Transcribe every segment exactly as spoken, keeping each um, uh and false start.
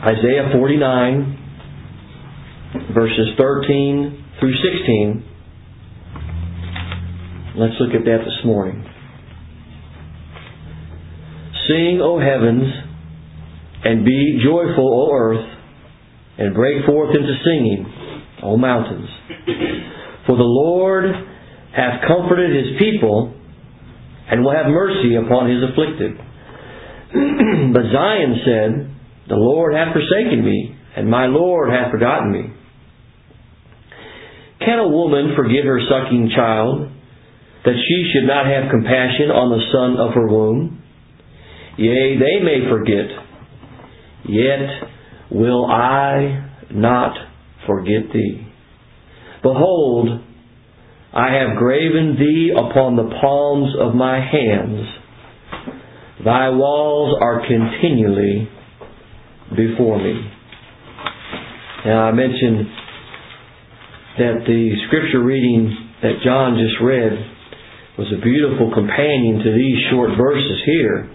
Isaiah forty-nine, verses thirteen through sixteen. Let's look at that this morning. Sing, O heavens, and be joyful, O earth, and break forth into singing, O mountains. For the Lord hath comforted His people, and will have mercy upon His afflicted. But Zion said, The Lord hath forsaken me, and my Lord hath forgotten me. Can a woman forget her sucking child, that she should not have compassion on the son of her womb? Yea, they may forget, yet will I not forget thee. Behold, I have graven thee upon the palms of my hands. Thy walls are continually before me. Now I mentioned that the scripture reading that John just read was a beautiful companion to these short verses here.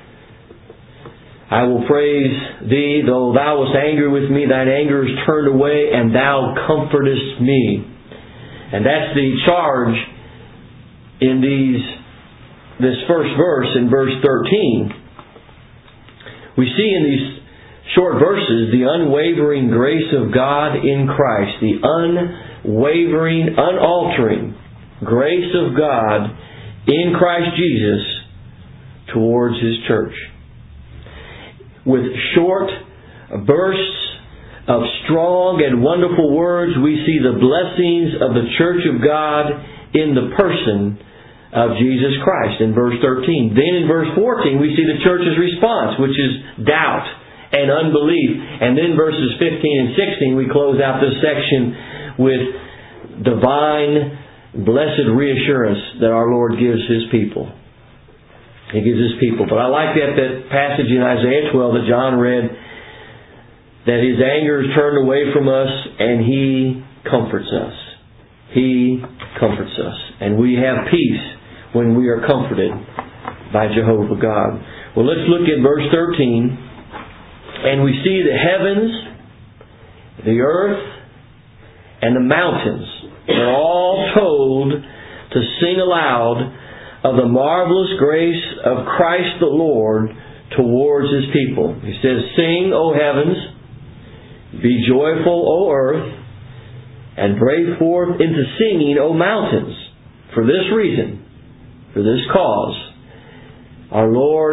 I will praise thee, though thou wast angry with me, thine anger is turned away, and thou comfortest me. And that's the charge in these this first verse, in verse thirteen. We see in these short verses the unwavering grace of God in Christ, the unwavering, unaltering grace of God in Christ Jesus towards His church. With short bursts of strong and wonderful words, we see the blessings of the church of God in the person of Jesus Christ in verse thirteen. Then in verse fourteen we see the church's response, which is doubt and unbelief. And then verses fifteen and sixteen we close out this section with divine blessed reassurance that our Lord gives His people. He gives His people. But I like that, that passage in Isaiah twelve that John read, that His anger is turned away from us and He comforts us. He comforts us. And we have peace when we are comforted by Jehovah God. Well, let's look at verse thirteen. And we see the heavens, the earth, and the mountains are all told to sing aloud of the marvelous grace of Christ the Lord towards His people. He says, Sing, O heavens, be joyful, O earth, and break forth into singing, O mountains. For this reason, for this cause, our Lord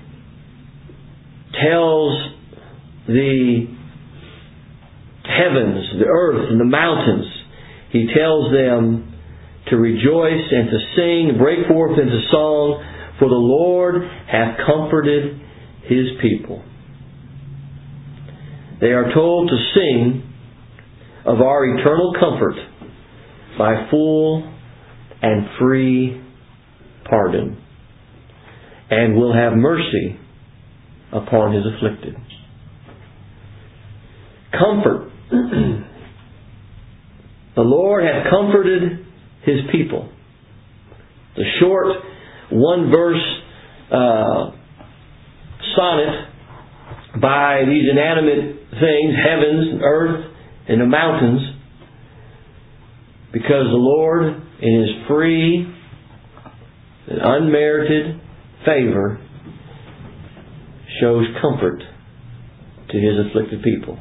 tells the heavens, the earth, and the mountains, He tells them to rejoice and to sing, break forth into song, for the Lord hath comforted His people. They are told to sing of our eternal comfort by full and free pardon, and will have mercy upon His afflicted. Comfort. The Lord hath comforted His people. The short one verse uh, sonnet by these inanimate things, heavens, earth, and the mountains, because the Lord in His free and unmerited favor shows comfort to His afflicted people.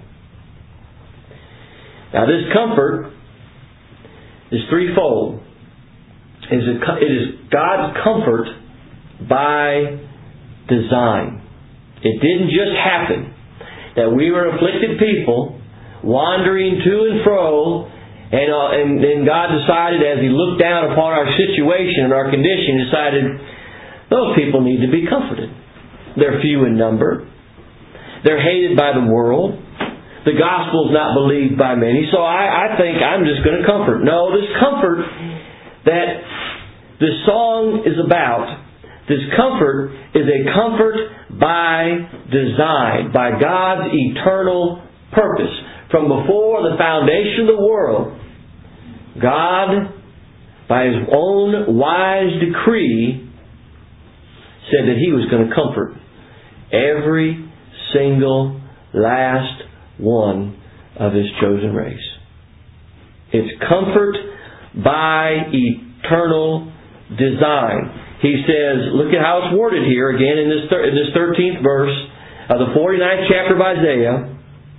Now this comfort is threefold. It is God's comfort by design. It didn't just happen that we were afflicted people wandering to and fro, and, uh, and, and God decided, as He looked down upon our situation and our condition, decided those people need to be comforted. They're few in number. They're hated by the world. The gospel is not believed by many, so I, I think I'm just going to comfort. No, this comfort that this song is about, this comfort is a comfort by design, by God's eternal purpose. From before the foundation of the world, God, by His own wise decree, said that He was going to comfort every single last one of His chosen race. It's comfort by eternal design. He says, look at how it's worded here again in this thir- in this thirteenth verse of the forty-ninth chapter of Isaiah.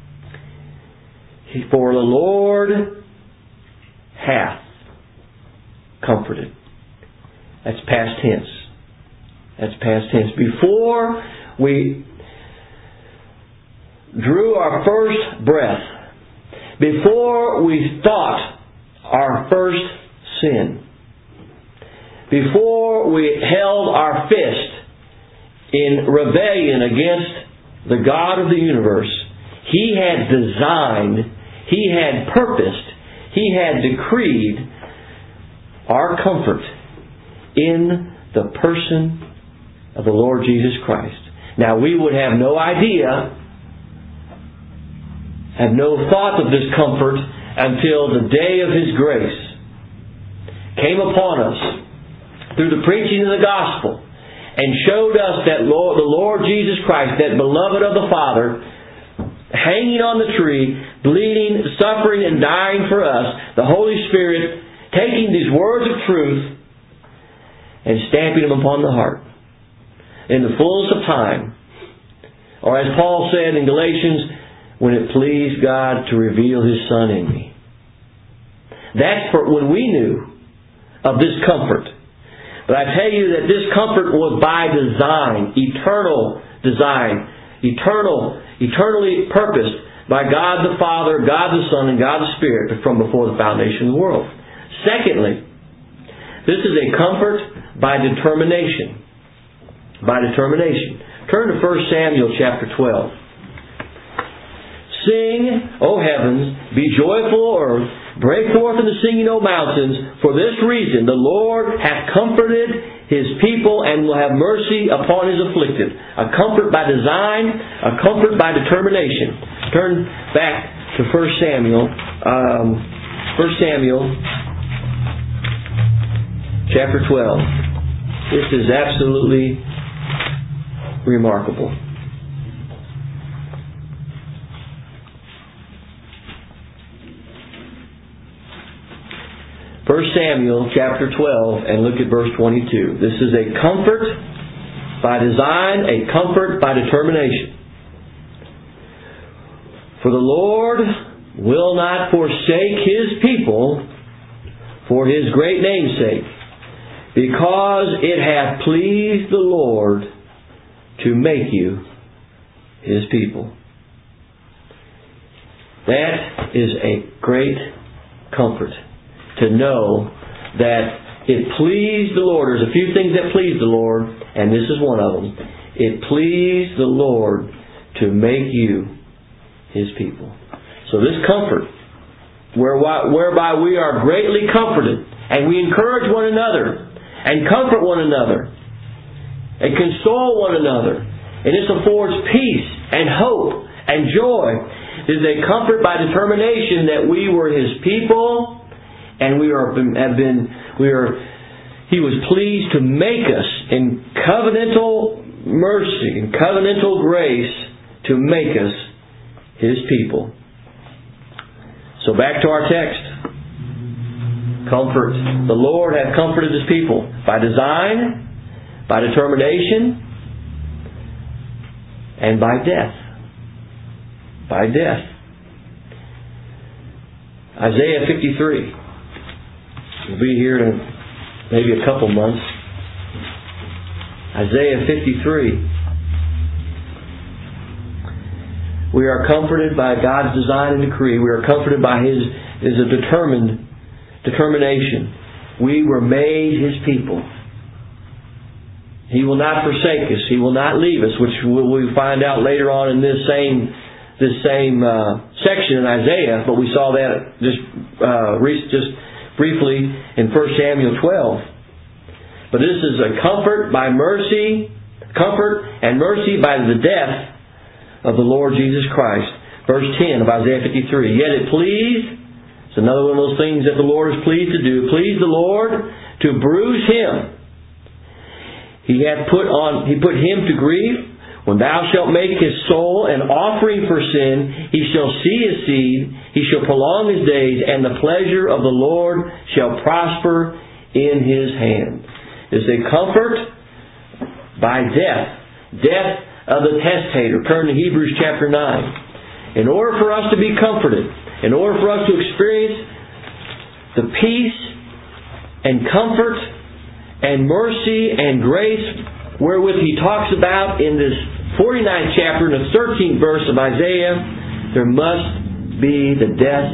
For the Lord hath comforted. That's past tense. That's past tense. Before we drew our first breath, before we thought our first sin, before we held our fist in rebellion against the God of the universe, He had designed, He had purposed, He had decreed our comfort in the person of the Lord Jesus Christ. Now we would have no idea, have no thought of this comfort until the day of His grace came upon us through the preaching of the gospel and showed us that Lord, the Lord Jesus Christ, that beloved of the Father, hanging on the tree, bleeding, suffering, and dying for us, the Holy Spirit taking these words of truth and stamping them upon the heart in the fullness of time. Or as Paul said in Galatians, when it pleased God to reveal His Son in me. That's for when we knew of this comfort. But I tell you that this comfort was by design, eternal design, eternal, eternally purposed by God the Father, God the Son, and God the Spirit from before the foundation of the world. Secondly, this is a comfort by determination. By determination. Turn to First Samuel chapter twelve. Sing, O heavens, be joyful, O earth, break forth into singing, O mountains. For this reason the Lord hath comforted His people and will have mercy upon His afflicted. A comfort by design, a comfort by determination. Turn back to First Samuel. Um, First Samuel chapter twelve. This is absolutely remarkable. First Samuel chapter twelve, and look at verse twenty-two. This is a comfort by design, a comfort by determination. For the Lord will not forsake His people for His great name's sake, because it hath pleased the Lord to make you His people. That is a great comfort, to know that it pleased the Lord. There's a few things that pleased the Lord, and this is one of them. It pleased the Lord to make you His people. So this comfort, whereby we are greatly comforted, and we encourage one another, and comfort one another, and console one another, and this affords peace and hope and joy, is a comfort by determination that we were His people, and we are have been we are He was pleased to make us in covenantal mercy and covenantal grace to make us His people. So back to our text. Comfort. The Lord hath comforted His people by design, by determination, and by death. By death. Isaiah fifty-three. We'll be here in maybe a couple months. Isaiah fifty-three. We are comforted by God's design and decree. We are comforted by His is a determined determination. We were made His people. He will not forsake us. He will not leave us, which we find out later on in this same this same uh, section in Isaiah. But we saw that just uh, just. briefly in First Samuel twelve. But this is a comfort by mercy, comfort and mercy by the death of the Lord Jesus Christ. Verse ten of Isaiah fifty-three. Yet it pleased, it's another one of those things that the Lord is pleased to do, pleased the Lord to bruise Him. He hath put on, He put Him to grief. When thou shalt make his soul an offering for sin, he shall see his seed, he shall prolong his days, and the pleasure of the Lord shall prosper in his hand. Is a comfort by death. Death of the testator. Turn to Hebrews chapter nine. In order for us to be comforted, in order for us to experience the peace and comfort and mercy and grace wherewith he talks about in this forty-ninth chapter, in the thirteenth verse of Isaiah, there must be the death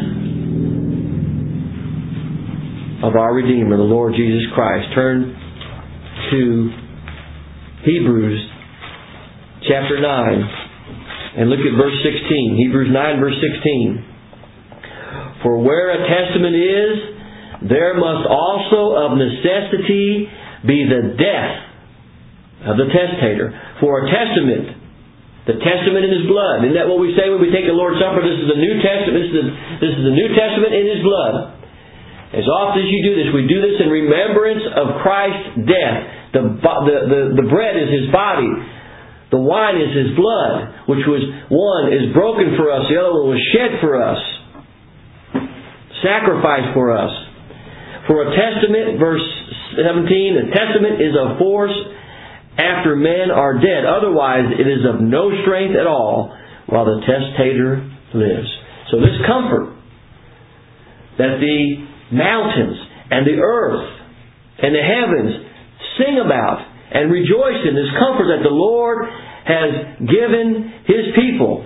of our Redeemer, the Lord Jesus Christ. Turn to Hebrews chapter nine and look at verse sixteen. Hebrews nine verse sixteen. For where a testament is, there must also of necessity be the death of the testator. For a testament, the testament in his blood. Isn't that what we say when we take the Lord's Supper? This is the New Testament. This is the, this is the New Testament in his blood. As often as you do this, we do this in remembrance of Christ's death. The, the, the, the bread is his body. The wine is his blood, which was one is broken for us, the other one was shed for us, sacrificed for us. For a testament, verse seventeen, a testament is of force after men are dead. Otherwise, it is of no strength at all while the testator lives. So this comfort that the mountains and the earth and the heavens sing about and rejoice in, this comfort that the Lord has given His people,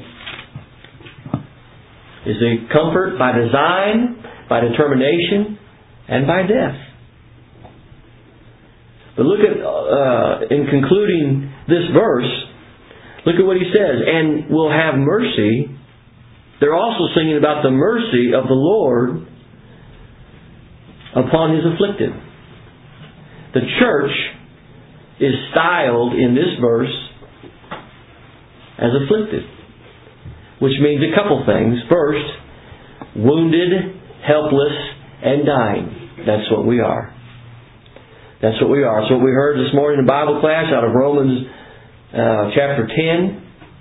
is a comfort by design, by determination, and by death. But look at, uh, in concluding this verse, look at what he says. And will have mercy. They're also singing about the mercy of the Lord upon His afflicted. The church is styled in this verse as afflicted, which means a couple things. First, wounded, helpless, and dying. That's what we are. That's what we are. That's what we heard this morning in Bible class out of Romans uh, chapter ten.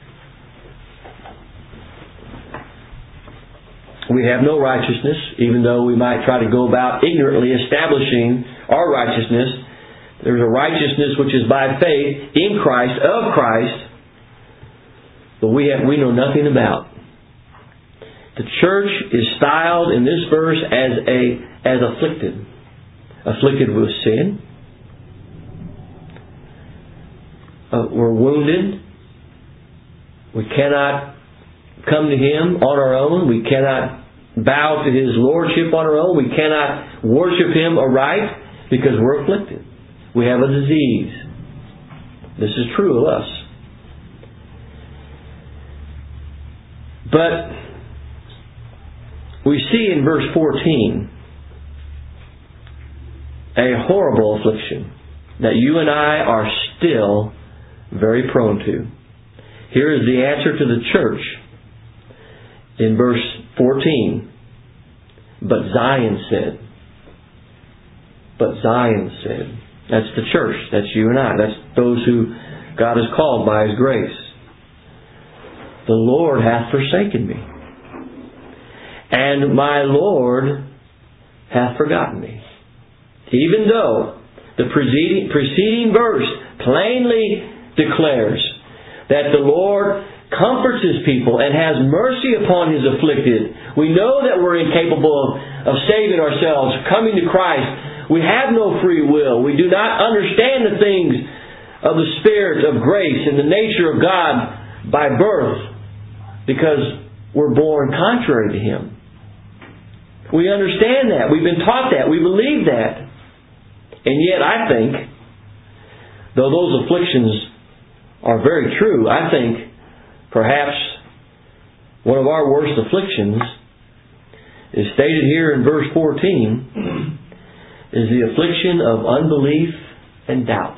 We have no righteousness, even though we might try to go about ignorantly establishing our righteousness. There's a righteousness which is by faith in Christ, of Christ, but we have, we know nothing about. The church is styled in this verse as a as afflicted. Afflicted with sin. Uh, we're wounded. We cannot come to Him on our own. We cannot bow to His Lordship on our own. We cannot worship Him aright because we're afflicted. We have a disease. This is true of us. But we see in verse fourteen a horrible affliction that you and I are still very prone to. Here is the answer to the church in verse fourteen. But Zion said. But Zion said. That's the church. That's you and I. That's those who God has called by His grace. The Lord hath forsaken me, and my Lord hath forgotten me. Even though the preceding, preceding verse plainly declares that the Lord comforts His people and has mercy upon His afflicted. We know that we're incapable of, of saving ourselves, coming to Christ. We have no free will. We do not understand the things of the Spirit of grace and the nature of God by birth because we're born contrary to Him. We understand that. We've been taught that. We believe that. And yet I think, though those afflictions are very true, I think perhaps one of our worst afflictions is stated here in verse fourteen, is the affliction of unbelief and doubt.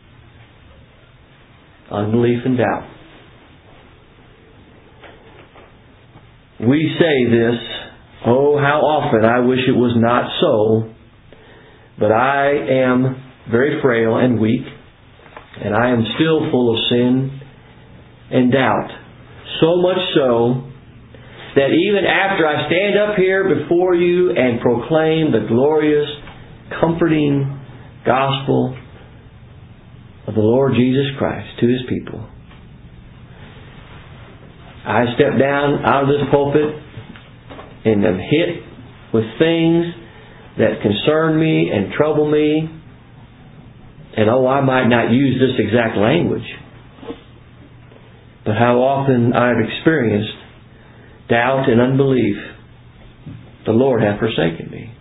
Unbelief and doubt. We say this, oh, how often I wish it was not so, but I am very frail and weak, and I am still full of sin and doubt. So much so that even after I stand up here before you and proclaim the glorious, comforting gospel of the Lord Jesus Christ to His people, I step down out of this pulpit and am hit with things that concern me and trouble me. And oh, I might not use this exact language, but how often I've experienced doubt and unbelief. The Lord hath forsaken me.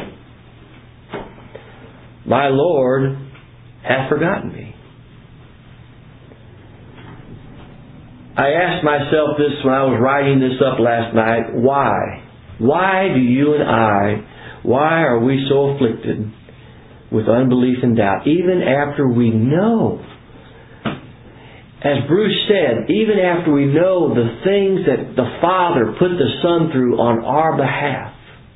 My Lord hath forgotten me. I asked myself this when I was writing this up last night. Why? Why do you and I, why are we so afflicted with unbelief and doubt, even after we know? As Bruce said, even after we know the things that the Father put the Son through on our behalf,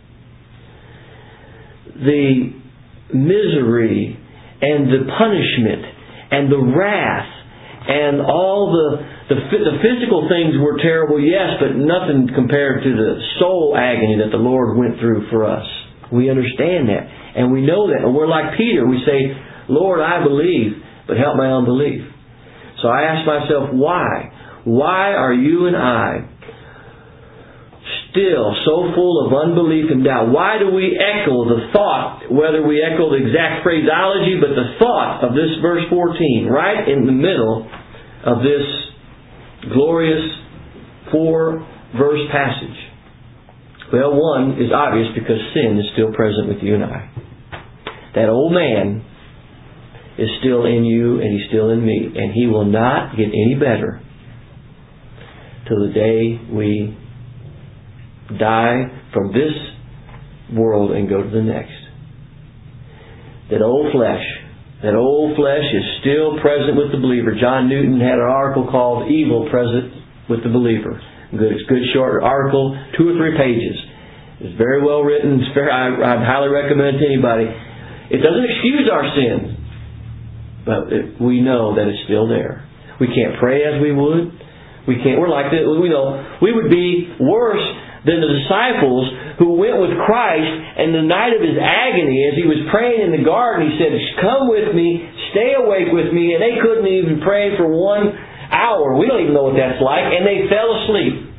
the misery and the punishment and the wrath and all the, the the physical things were terrible, yes, but nothing compared to the soul agony that the Lord went through for us. We understand that. And we know that. And we're like Peter. We say, Lord, I believe, but help my unbelief. So I ask myself, why? Why are you and I still so full of unbelief and doubt? Why do we echo the thought, whether we echo the exact phraseology, but the thought of this verse fourteen, right in the middle of this glorious four-verse passage? Well, one is obvious because sin is still present with you and I. That old man is still in you and he's still in me. And he will not get any better till the day we die from this world and go to the next. That old flesh, that old flesh is still present with the believer. John Newton had an article called Evil Present with the Believer. Good, it's a good short article, two or three pages. It's very well written. It's very, I, I'd highly recommend it to anybody. It doesn't excuse our sins, but it, we know that it's still there. We can't pray as we would. We can't. We're like this. We know we would be worse than the disciples who went with Christ, and the night of His agony, as He was praying in the garden, He said, "Come with me, stay awake with me," and they couldn't even pray for one hour. We don't even know what that's like, and they fell asleep.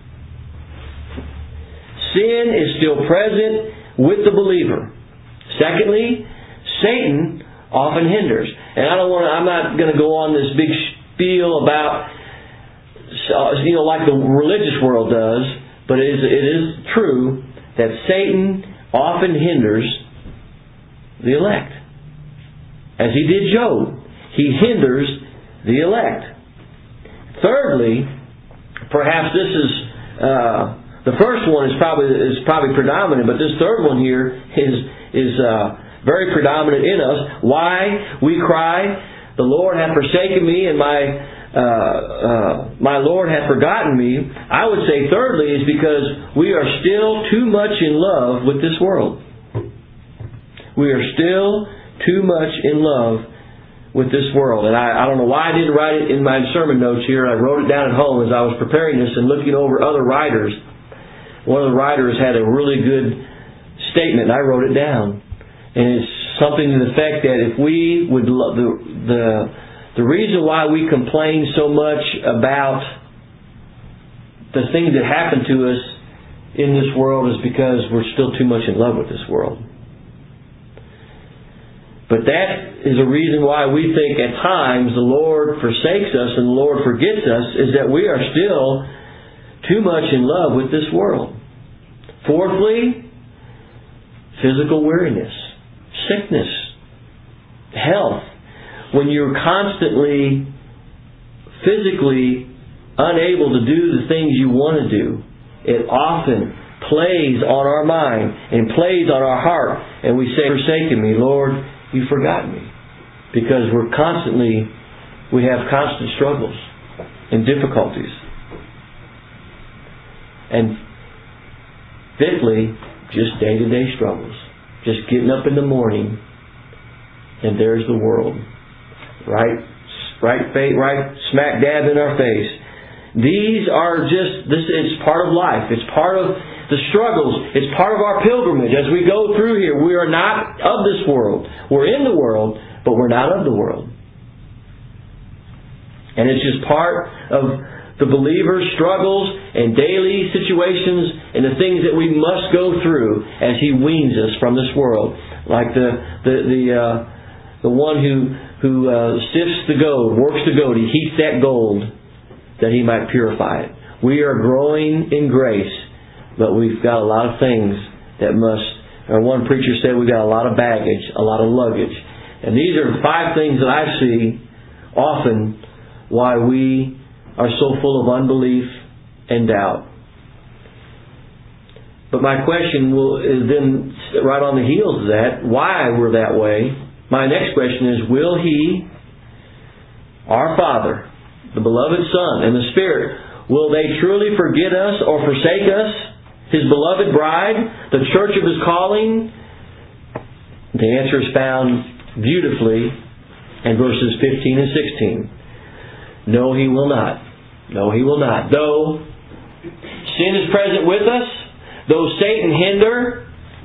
Sin is still present with the believer. Secondly, Satan often hinders. And I don't want to, I'm not going to go on this big spiel about, you know, like the religious world does, but it is, it is true that Satan often hinders the elect. As he did Job, he hinders the elect. Thirdly, perhaps this is, uh, the first one is probably is probably predominant, but this third one here is is uh, very predominant in us. Why we cry, "The Lord hath forsaken me, and my uh, uh, my Lord hath forgotten me." I would say thirdly is because we are still too much in love with this world. We are still too much in love with this world. And I, I don't know why I didn't write it in my sermon notes here. I wrote it down at home as I was preparing this and looking over other writers. One of the writers had a really good statement, and I wrote it down. And it's something to the effect that if we would love the the the reason why we complain so much about the things that happen to us in this world is because we're still too much in love with this world. But that is a reason why we think at times the Lord forsakes us and the Lord forgets us, is that we are still too much in love with this world. Fourthly, physical weariness, sickness, health. When you're constantly physically unable to do the things you want to do, it often plays on our mind and plays on our heart. And we say, "Forsaken me, Lord, you forgot me." Because we're constantly, we have constant struggles and difficulties. And fifthly, just day-to-day struggles. Just getting up in the morning, and there's the world. Right, right, right smack dab in our face. These are just, this is part of life. It's part of the struggles. It's part of our pilgrimage as we go through here. We are not of this world. We're in the world, but we're not of the world. And it's just part of the believer's struggles and daily situations and the things that we must go through as He weans us from this world. Like the the the uh, the one who who uh, sifts the gold, works the gold, He heats that gold that He might purify it. We are growing in grace, but we've got a lot of things that must, or one preacher said we've got a lot of baggage, a lot of luggage. And these are five things that I see often why we are so full of unbelief and doubt. But my question will is then right on the heels of that, why we're that way. My next question is, will He, our Father, the beloved Son, and the Spirit, will they truly forget us or forsake us, His beloved bride, the church of His calling? The answer is found beautifully in verses fifteen and sixteen. No, He will not. No, He will not. Though sin is present with us, though Satan hinder,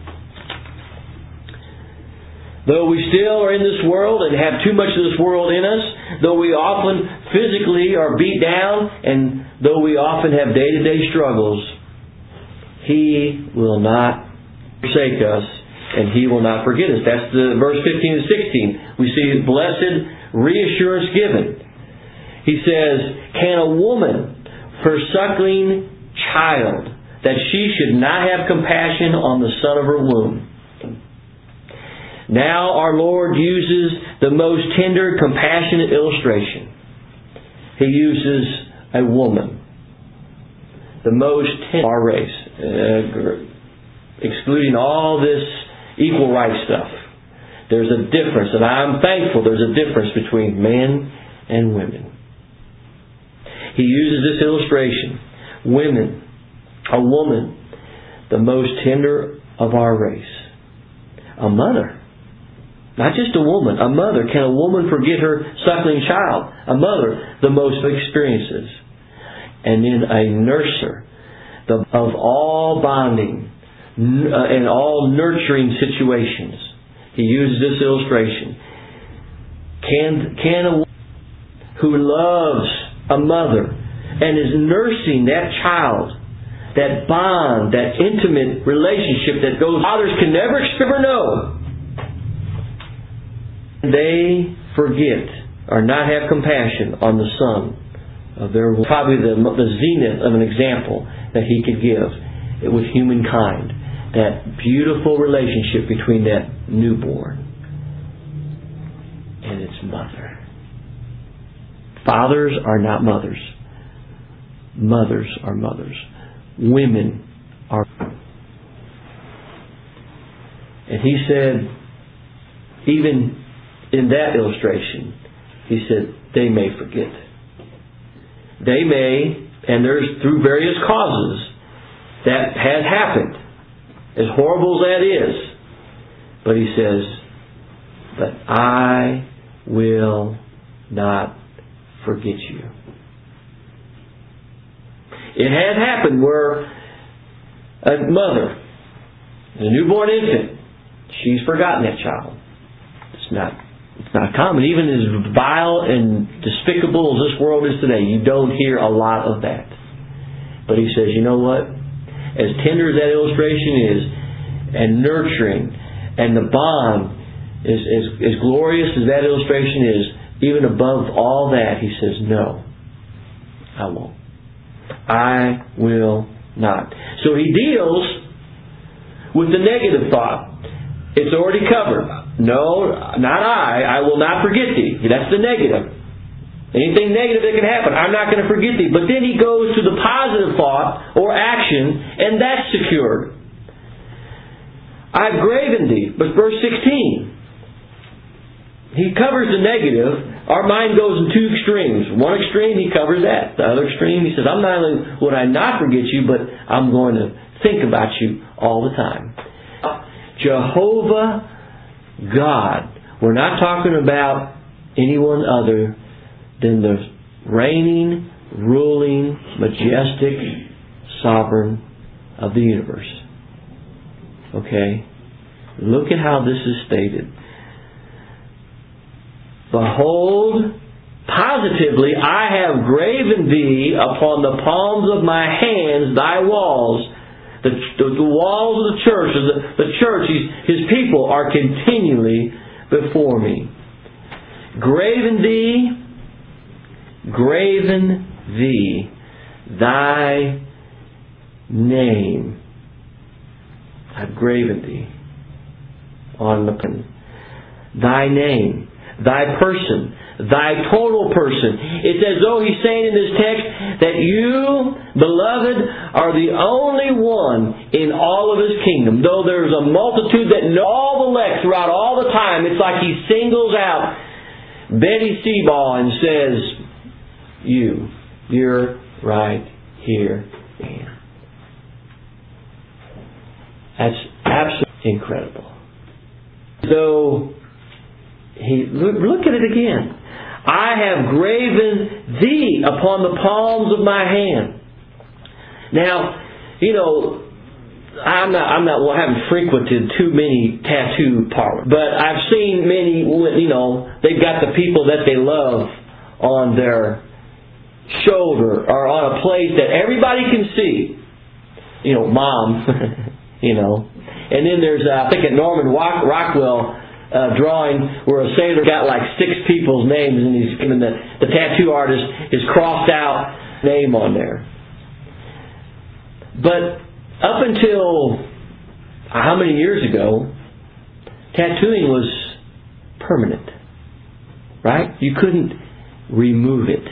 though we still are in this world and have too much of this world in us, though we often physically are beat down, and though we often have day-to-day struggles, He will not forsake us, and He will not forget us. That's the verse fifteen and sixteen. We see blessed reassurance given. He says, can a woman, her suckling child, that she should not have compassion on the son of her womb? Now our Lord uses the most tender, compassionate illustration. He uses a woman. The most tender of our race. Uh, excluding all this equal rights stuff. There's a difference, and I'm thankful there's a difference between men and women. He uses this illustration. Women, a woman, the most tender of our race. A mother. Not just a woman, a mother. Can a woman forget her suckling child? A mother, the most experiences. And then a nurser, the, of all bonding uh, and all nurturing situations. He uses this illustration. Can, can a woman who loves a mother and is nursing that child, that bond, that intimate relationship that goes, fathers can never ever know, they forget or not have compassion on the son of their womb. Probably the, the zenith of an example that He could give with humankind. That beautiful relationship between that newborn and its mother. Fathers are not mothers. Mothers are mothers. Women are. And He said, even in that illustration, He said, they may forget. They may, and there's through various causes, that has happened. As horrible as that is. But He says, but I will not forget you. It has happened where a mother, a newborn infant, she's forgotten that child. It's not it's not common. Even as vile and despicable as this world is today, you don't hear a lot of that. But He says, you know what? As tender as that illustration is, and nurturing, and the bond is as, as glorious as that illustration is, even above all that, He says, no, I won't. I will not. So He deals with the negative thought. It's already covered. No, not I. I will not forget thee. That's the negative. Anything negative that can happen, I'm not going to forget thee. But then He goes to the positive thought or action, and that's secured. I've graven thee. But verse sixteen. He covers the negative. Our mind goes in two extremes. One extreme, He covers that. The other extreme, He says, I'm not only would I not forget you, but I'm going to think about you all the time. Jehovah God. We're not talking about anyone other than the reigning, ruling, majestic sovereign of the universe. Okay? Look at how this is stated. Behold, positively, I have graven thee upon the palms of my hands, thy walls. The, the, the walls of the church, the, the church, his, his people are continually before me. Graven thee, graven thee, thy name. I've graven thee on the pen. Thy name, thy person, thy total person. It's as though he's saying in this text that you, beloved, are the only one in all of His kingdom. Though there's a multitude that know all the elect throughout all the time, it's like He singles out Betty Seaball and says, you, you're right here. That's absolutely incredible. So, he, look, look at it again. I have graven thee upon the palms of my hand. Now, you know, I'm not, I'm not, well, I haven't frequented too many tattoo parlors, but I've seen many, you know, they've got the people that they love on their shoulder or on a place that everybody can see. You know, mom, you know. And then there's, uh, I think, a Norman Rock, Rockwell uh, drawing where a sailor got like six people's names, and he's given the, the tattoo artist is crossed out name on there. But up until how many years ago, tattooing was permanent, right? You couldn't remove it.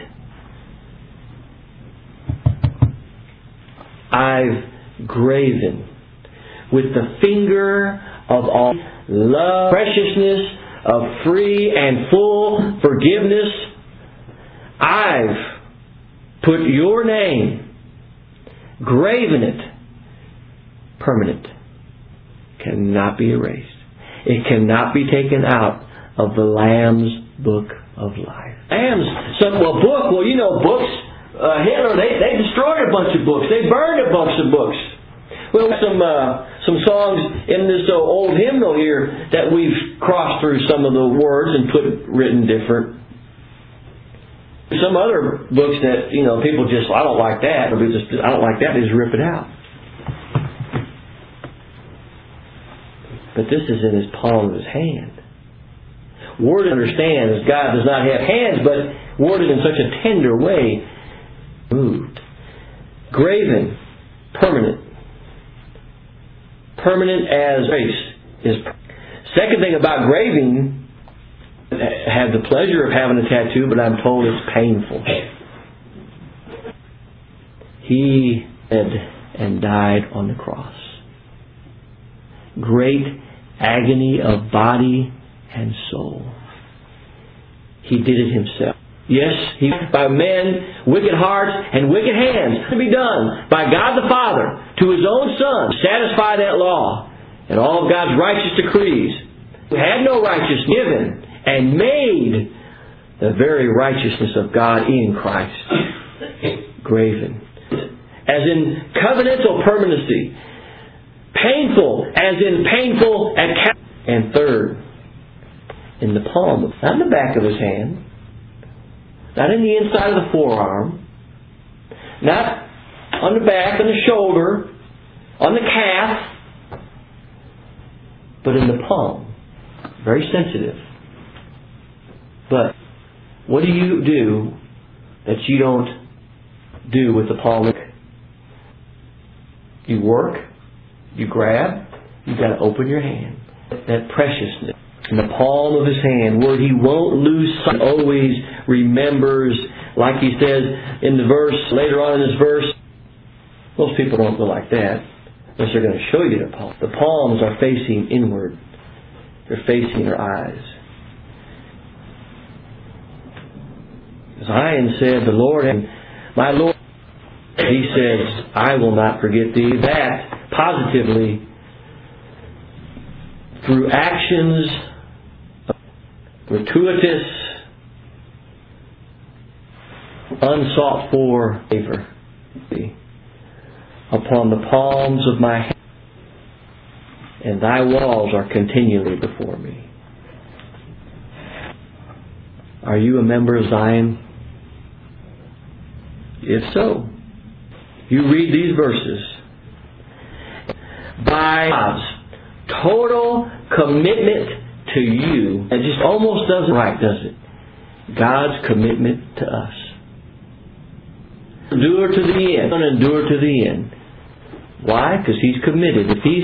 I've graven with the finger of all love, preciousness, of free and full forgiveness. I've put your name, graven it, permanent, cannot be erased. It cannot be taken out of the Lamb's book of life. Lamb's, some, well, book, well, you know, books, uh, Hitler, they, they destroyed a bunch of books. They burned a bunch of books. Well, some uh, some songs in this uh, old hymnal here that we've crossed through some of the words and put written different. Some other books that, you know, people just, I don't like that, or just, I don't like that, they just rip it out. But this is in His palm of His hand. Worded, understand, as God does not have hands, but worded in such a tender way, moved. Graven, permanent. Permanent as grace is. Second thing about graving, I have the pleasure of having a tattoo, but I'm told it's painful. He bled and died on the cross. Great agony of body and soul. He did it Himself. Yes, He by men, wicked hearts, and wicked hands to be done by God the Father to His own Son to satisfy that law and all of God's righteous decrees. Who had no righteousness given and made the very righteousness of God in Christ graven. As in covenantal permanency. Painful, as in painful at. And third, in the palm, not in the back of His hand, not in the inside of the forearm, not on the back, on the shoulder, on the calf, but in the palm. Very sensitive. But what do you do that you don't do with the palm? You work, you grab, you've got to open your hand. That preciousness in the palm of His hand, where He won't lose sight, always remembers, like He says in the verse, later on in this verse. Most people don't go like that unless they're going to show you their palms. The palms are facing inward. They're facing their eyes. Zion said, the Lord, my Lord, He says, I will not forget thee. That, positively, through actions, gratuitous, unsought for favor upon the palms of my hand, and thy walls are continually before me. Are you a member of Zion? If so, you read these verses. By God's total commitment to you, it just almost doesn't right, does it? God's commitment to us. Endure to the end. Endure to the end. Why? Because He's committed. If He's